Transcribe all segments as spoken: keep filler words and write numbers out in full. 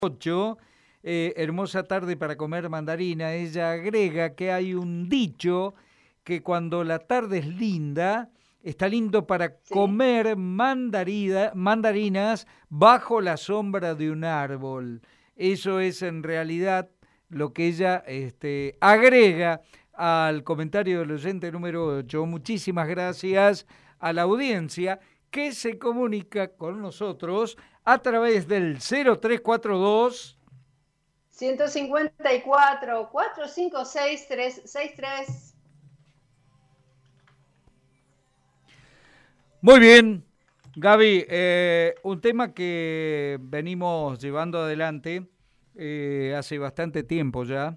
ocho, eh, hermosa tarde para comer mandarina. Ella agrega que hay un dicho que cuando la tarde es linda, está lindo para Sí. comer mandarina, mandarinas bajo la sombra de un árbol. Eso es en realidad lo que ella este, agrega al comentario del oyente número ocho. Muchísimas gracias a la audiencia que se comunica con nosotros a través del cero tres cuatro dos. ciento cincuenta y cuatro, cuatro cinco seis, tres seis tres. Muy bien, Gaby, eh, un tema que venimos llevando adelante eh, hace bastante tiempo ya,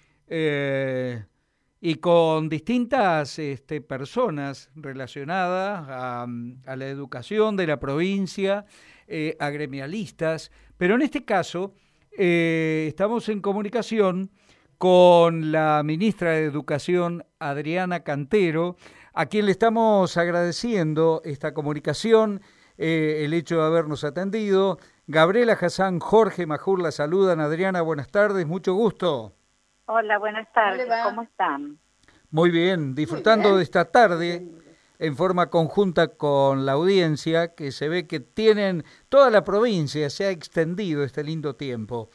eh, y con distintas este, personas relacionadas a, a la educación de la provincia, eh, a gremialistas, pero en este caso eh, estamos en comunicación con la ministra de Educación, Adriana Cantero, a quien le estamos agradeciendo esta comunicación, eh, el hecho de habernos atendido. Gabriela Hassan, Jorge Majur la saludan. Adriana, buenas tardes, mucho gusto. Hola, buenas ¿Cómo le tardes, ¿cómo va? están? Muy bien, Muy disfrutando de bien. esta Muy tarde bien, muy bien. en forma conjunta con la audiencia, que se ve que tienen, toda la provincia se ha extendido este lindo tiempo.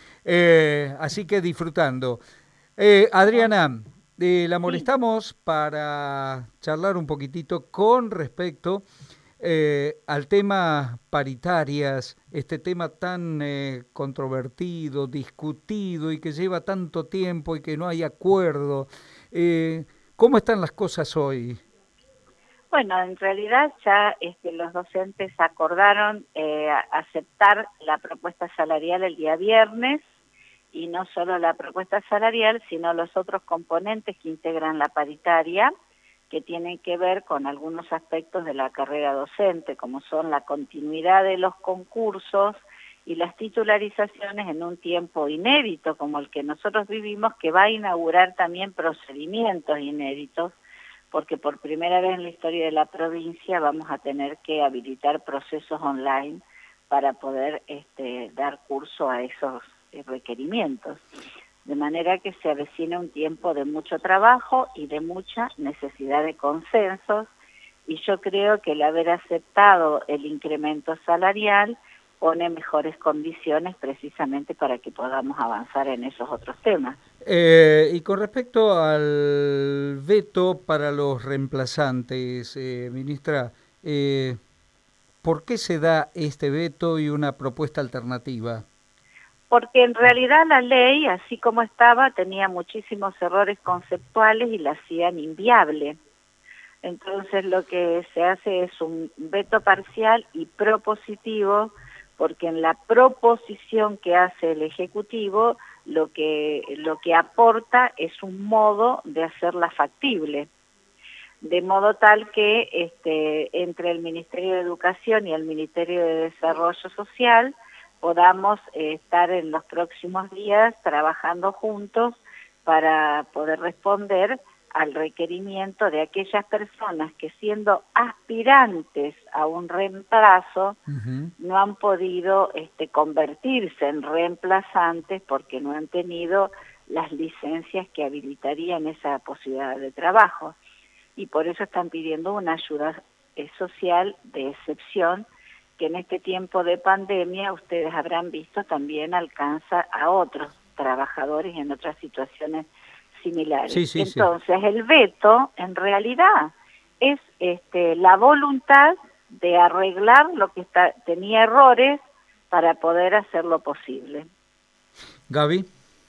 Eh, así que disfrutando. Eh, Oh, Adriana, eh, la Sí, molestamos para charlar un poquitito con respecto eh, al tema paritarias, este tema tan eh, controvertido, discutido y que lleva tanto tiempo y que no hay acuerdo. Eh, ¿Cómo están las cosas hoy? bueno, en realidad ya este, los docentes acordaron eh, a- aceptar la propuesta salarial el día viernes y no solo la propuesta salarial, sino los otros componentes que integran la paritaria, que tienen que ver con algunos aspectos de la carrera docente, como son la continuidad de los concursos y las titularizaciones en un tiempo inédito como el que nosotros vivimos, que va a inaugurar también procedimientos inéditos, porque por primera vez en la historia de la provincia vamos a tener que habilitar procesos online para poder este, dar curso a esos eh, requerimientos. De manera que se avecina un tiempo de mucho trabajo y de mucha necesidad de consensos, y yo creo que el haber aceptado el incremento salarial pone mejores condiciones precisamente para que podamos avanzar en esos otros temas. Eh, y con respecto al veto para los reemplazantes, eh, ministra, eh, ¿por qué se da este veto y una propuesta alternativa? Porque en realidad la ley, así como estaba, tenía muchísimos errores conceptuales y la hacían inviable. Entonces lo que se hace es un veto parcial y propositivo, porque en la proposición que hace el Ejecutivo lo que, lo que aporta es un modo de hacerla factible, de modo tal que este, entre el Ministerio de Educación y el Ministerio de Desarrollo Social podamos eh, estar en los próximos días trabajando juntos para poder responder al requerimiento de aquellas personas que, siendo aspirantes a un reemplazo, Ujú. no han podido este, convertirse en reemplazantes porque no han tenido las licencias que habilitarían esa posibilidad de trabajo, y por eso están pidiendo una ayuda eh, social de excepción, que en este tiempo de pandemia ustedes habrán visto también alcanza a otros trabajadores en otras situaciones similares. Sí, sí, sí. Entonces el veto en realidad es este, la voluntad de arreglar lo que está, tenía errores para poder hacerlo posible. Gaby.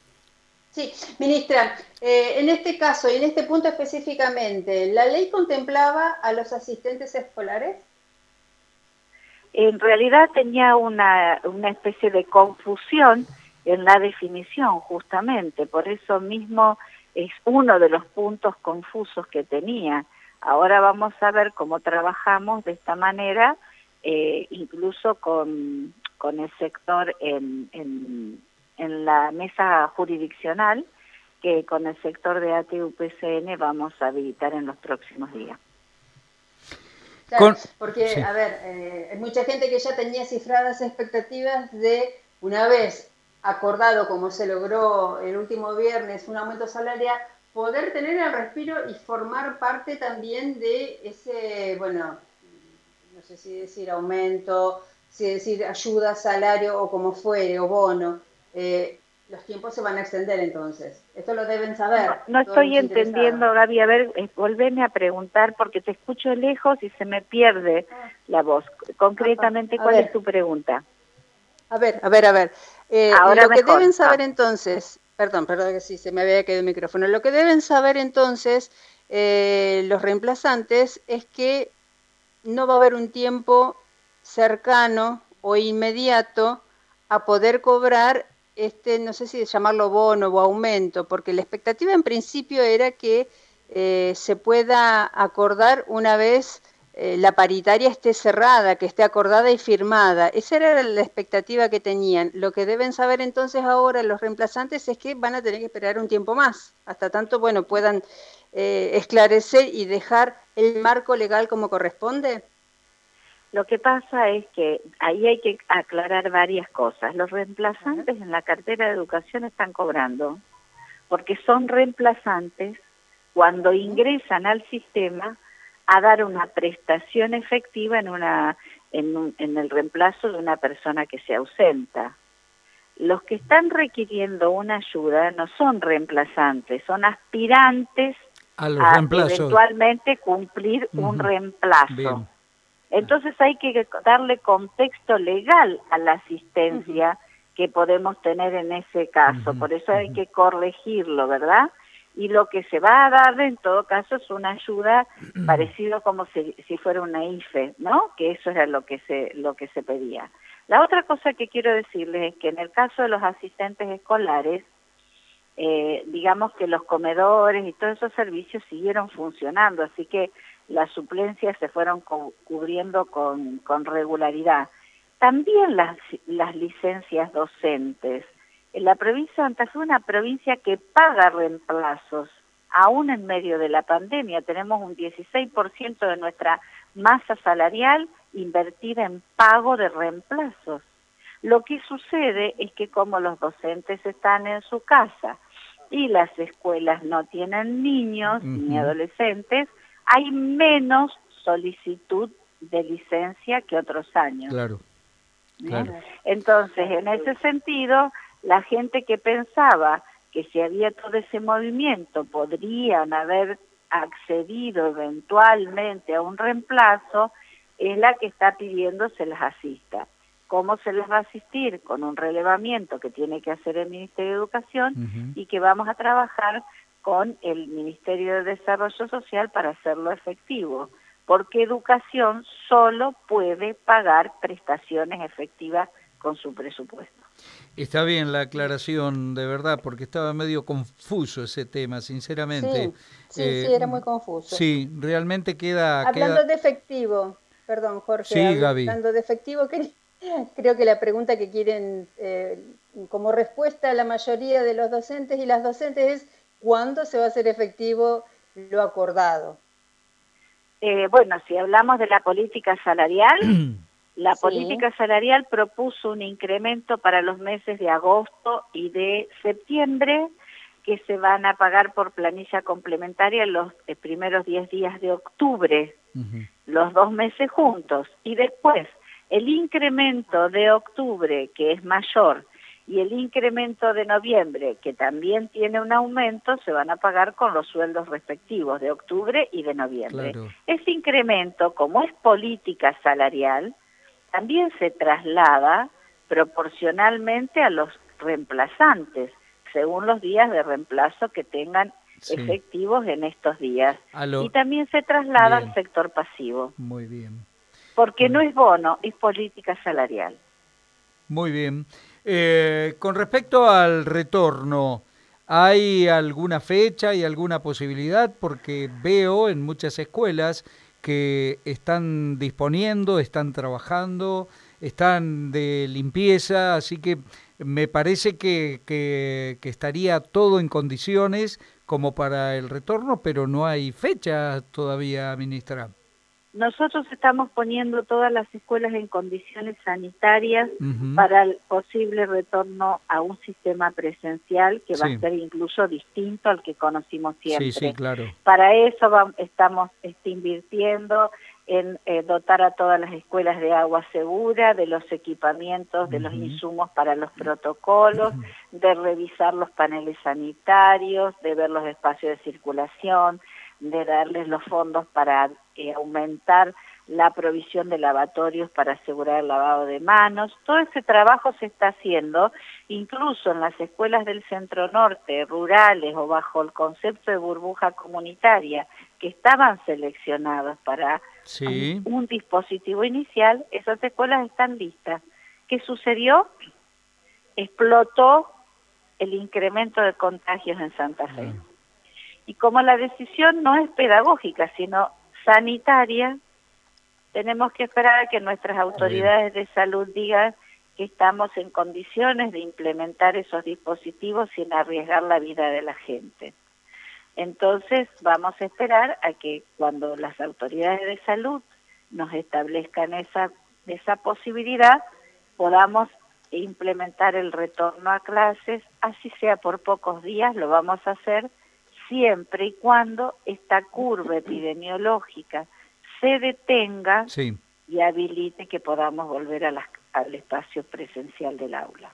sí, ministra, eh, en este caso y en este punto específicamente, ¿la ley contemplaba a los asistentes escolares? En realidad tenía una, una especie de confusión en la definición, justamente, por eso mismo es uno de los puntos confusos que tenía. Ahora vamos a ver cómo trabajamos de esta manera, eh, incluso con, con el sector en, en, en la mesa jurisdiccional, que con el sector de A T U P C N vamos a habilitar en los próximos días. Claro, Con... porque, Sí. a ver, eh, hay mucha gente que ya tenía cifradas expectativas de, una vez acordado, como se logró el último viernes, un aumento salarial, poder tener el respiro y formar parte también de ese, bueno, no sé si decir aumento, si decir ayuda, salario o como fuere, o bono. Eh, los tiempos se van a extender entonces. Esto lo deben saber. No, no estoy entendiendo, Gaby. A ver, eh, volveme a preguntar porque te escucho lejos y se me pierde ah. la voz. Concretamente, ¿cuál es tu pregunta? A ver, a ver, a ver. Eh, Ahora lo mejor. que deben saber ah. entonces, perdón, perdón que sí, se me había quedado el micrófono. Lo que deben saber entonces eh, los reemplazantes es que no va a haber un tiempo cercano o inmediato a poder cobrar este, no sé si llamarlo bono o aumento, porque la expectativa en principio era que eh, se pueda acordar una vez eh, la paritaria esté cerrada, que esté acordada y firmada. Esa era la expectativa que tenían. Lo que deben saber entonces ahora los reemplazantes es que van a tener que esperar un tiempo más, hasta tanto, bueno, puedan eh, esclarecer y dejar el marco legal como corresponde. Lo que pasa es que ahí hay que aclarar varias cosas. Los reemplazantes en la cartera de educación están cobrando porque son reemplazantes cuando ingresan al sistema a dar una prestación efectiva en, una, en, un, en el reemplazo de una persona que se ausenta. Los que están requiriendo una ayuda no son reemplazantes, son aspirantes a, los a eventualmente cumplir uh-huh. un reemplazo. Bien. Entonces hay que darle contexto legal a la asistencia uh-huh. que podemos tener en ese caso, uh-huh. por eso hay que corregirlo, ¿verdad? Y lo que se va a dar en todo caso es una ayuda uh-huh. parecido como si, si fuera una I F E, ¿no? Que eso era lo que se lo que se pedía. La otra cosa que quiero decirles es que en el caso de los asistentes escolares, eh, digamos que los comedores y todos esos servicios siguieron funcionando, así que las suplencias se fueron cu- cubriendo con, con regularidad. También las, las licencias docentes. En la provincia de Santa Fe es una provincia que paga reemplazos, aún en medio de la pandemia. Tenemos un dieciséis por ciento de nuestra masa salarial invertida en pago de reemplazos. Lo que sucede es que como los docentes están en su casa y las escuelas no tienen niños uh-huh. ni adolescentes, hay menos solicitud de licencia que otros años. Claro, claro. Entonces, en ese sentido, la gente que pensaba que si había todo ese movimiento podrían haber accedido eventualmente a un reemplazo, es la que está pidiendo se les asista. ¿Cómo se les va a asistir? Con un relevamiento que tiene que hacer el Ministerio de Educación uh-huh. y que vamos a trabajar con el Ministerio de Desarrollo Social para hacerlo efectivo, porque Educación solo puede pagar prestaciones efectivas con su presupuesto. Está bien la aclaración, de verdad, porque estaba medio confuso ese tema, sinceramente. Sí, sí, eh, sí era muy confuso. Sí, realmente queda... Hablando queda... de efectivo, perdón Jorge, sí, hablando Gaby. de efectivo, que, creo que la pregunta que quieren eh, como respuesta a la mayoría de los docentes y las docentes es ¿cuándo se va a hacer efectivo lo acordado? Eh, bueno, si hablamos de la política salarial, la sí. política salarial propuso un incremento para los meses de agosto y de septiembre que se van a pagar por planilla complementaria los eh, primeros diez días de octubre, uh-huh. los dos meses juntos. Y después, el incremento de octubre, que es mayor, y el incremento de noviembre, que también tiene un aumento, se van a pagar con los sueldos respectivos de octubre y de noviembre. Claro. Ese incremento, como es política salarial, también se traslada proporcionalmente a los reemplazantes, según los días de reemplazo que tengan sí. efectivos en estos días. Aló. Y también se traslada bien. al sector pasivo. Muy bien. Porque bien. no es bono, es política salarial. Muy bien. Eh, con respecto al retorno, ¿hay alguna fecha y alguna posibilidad? Porque veo en muchas escuelas que están disponiendo, están trabajando, están de limpieza, así que me parece que, que, que estaría todo en condiciones como para el retorno, pero no hay fecha todavía, ministra. nosotros estamos poniendo todas las escuelas en condiciones sanitarias uh-huh. para el posible retorno a un sistema presencial que sí. va a ser incluso distinto al que conocimos siempre. Sí, sí, claro. Para eso vamos, estamos este, invirtiendo en eh, dotar a todas las escuelas de agua segura, de los equipamientos, de uh-huh. los insumos para los protocolos, uh-huh. de revisar los paneles sanitarios, de ver los espacios de circulación, de darles los fondos para eh, aumentar la provisión de lavatorios para asegurar el lavado de manos. Todo ese trabajo se está haciendo, incluso en las escuelas del centro norte, rurales o bajo el concepto de burbuja comunitaria, que estaban seleccionadas para sí. un, un dispositivo inicial, esas escuelas están listas. ¿Qué sucedió? Explotó el incremento de contagios en Santa Fe. Mm. Y como la decisión no es pedagógica, sino sanitaria, tenemos que esperar a que nuestras autoridades de salud digan que estamos en condiciones de implementar esos dispositivos sin arriesgar la vida de la gente. Entonces vamos a esperar a que cuando las autoridades de salud nos establezcan esa, esa posibilidad, podamos implementar el retorno a clases, así sea por pocos días, lo vamos a hacer, siempre y cuando esta curva epidemiológica se detenga sí. y habilite que podamos volver a las, al espacio presencial del aula.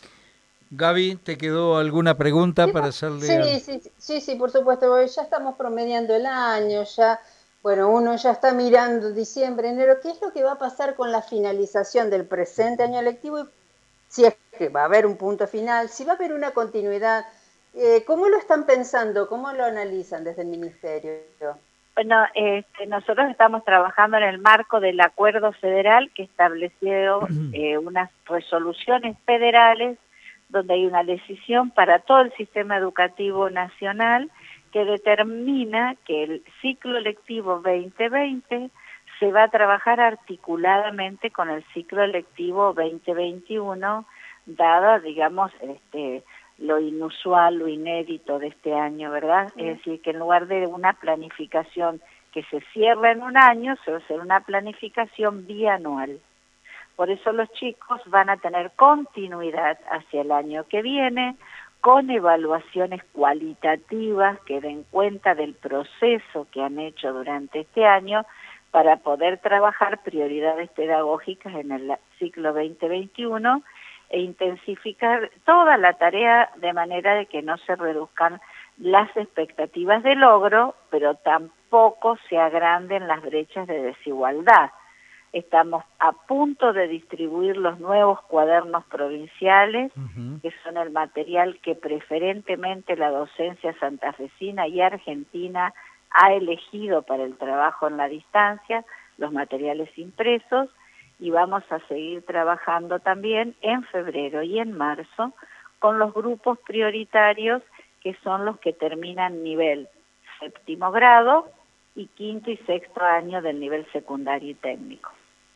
Gaby, ¿te quedó alguna pregunta sí, para hacerle? Sí, al... sí, sí, sí, por supuesto, ya estamos promediando el año, ya, bueno, uno ya está mirando diciembre, enero, ¿qué es lo que va a pasar con la finalización del presente año lectivo? Si es que va a haber un punto final, si va a haber una continuidad. Eh, ¿Cómo lo están pensando? ¿Cómo lo analizan desde el Ministerio? Bueno, este, nosotros estamos trabajando en el marco del acuerdo federal que estableció eh, unas resoluciones federales donde hay una decisión para todo el sistema educativo nacional que determina que el ciclo lectivo veinte veinte se va a trabajar articuladamente con el ciclo lectivo veinte veintiuno, dada, digamos, este... lo inusual, lo inédito de este año, ¿verdad? Sí. Es decir, que en lugar de una planificación que se cierra en un año, se va a hacer una planificación bianual. Por eso los chicos van a tener continuidad hacia el año que viene, con evaluaciones cualitativas que den cuenta del proceso que han hecho durante este año para poder trabajar prioridades pedagógicas en el ciclo veinte veintiuno e intensificar toda la tarea de manera de que no se reduzcan las expectativas de logro, pero tampoco se agranden las brechas de desigualdad. Estamos a punto de distribuir los nuevos cuadernos provinciales, uh-huh. que son el material que preferentemente la docencia santafesina y argentina ha elegido para el trabajo en la distancia, los materiales impresos, y vamos a seguir trabajando también en febrero y en marzo con los grupos prioritarios que son los que terminan nivel séptimo grado y quinto y sexto año del nivel secundario y técnico.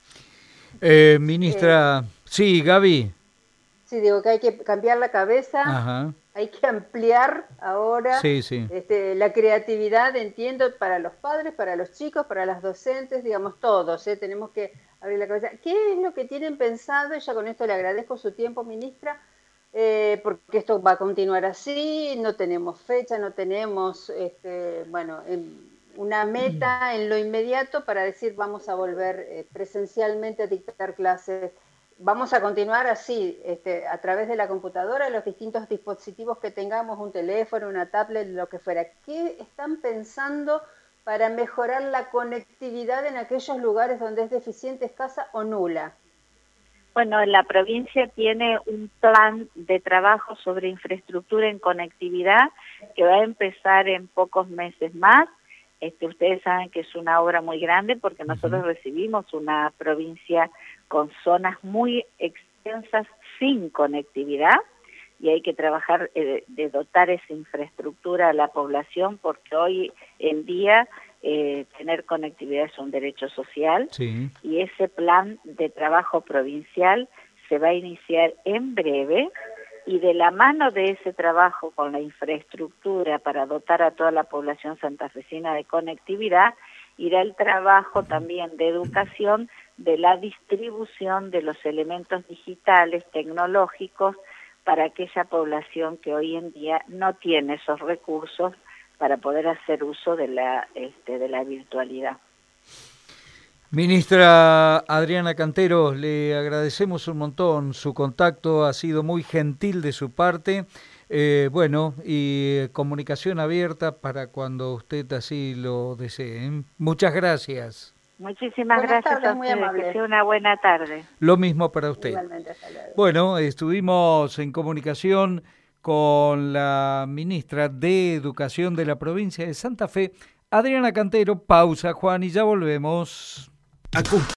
Eh, ministra, eh, sí, Gaby. Sí, digo que hay que cambiar la cabeza, Ajá. Hay que ampliar ahora sí, sí. Este, la creatividad, entiendo, para los padres, para los chicos, para las docentes, digamos, todos, ¿eh? Tenemos que abrir la cabeza. ¿Qué es lo que tienen pensado? Y ya con esto le agradezco su tiempo, ministra, eh, porque esto va a continuar así, no tenemos fecha, no tenemos, este, bueno, una meta en lo inmediato para decir vamos a volver eh, presencialmente a dictar clases. Vamos a continuar así, este, a través de la computadora, los distintos dispositivos que tengamos, un teléfono, una tablet, lo que fuera. ¿Qué están pensando para mejorar la conectividad en aquellos lugares donde es deficiente, escasa o nula? Bueno, la provincia tiene un plan de trabajo sobre infraestructura en conectividad que va a empezar en pocos meses más. Este, ustedes saben que es una obra muy grande porque nosotros uh-huh. recibimos una provincia con zonas muy extensas sin conectividad y hay que trabajar eh, de dotar esa infraestructura a la población porque hoy en día eh, tener conectividad es un derecho social sí. y ese plan de trabajo provincial se va a iniciar en breve. Y de la mano de ese trabajo con la infraestructura para dotar a toda la población santafesina de conectividad, irá el trabajo también de educación de la distribución de los elementos digitales, tecnológicos, para aquella población que hoy en día no tiene esos recursos para poder hacer uso de la, este, de la virtualidad. Ministra Adriana Cantero, le agradecemos un montón su contacto, ha sido muy gentil de su parte. Eh, bueno, y comunicación abierta para cuando usted así lo desee. Muchas gracias. Muchísimas Buenas gracias tardes, a muy ustedes, amable. que sea una buena tarde. Lo mismo para usted. Igualmente, hasta luego. Bueno, estuvimos en comunicación con la ministra de Educación de la provincia de Santa Fe, Adriana Cantero. Pausa, Juan, y ya volvemos.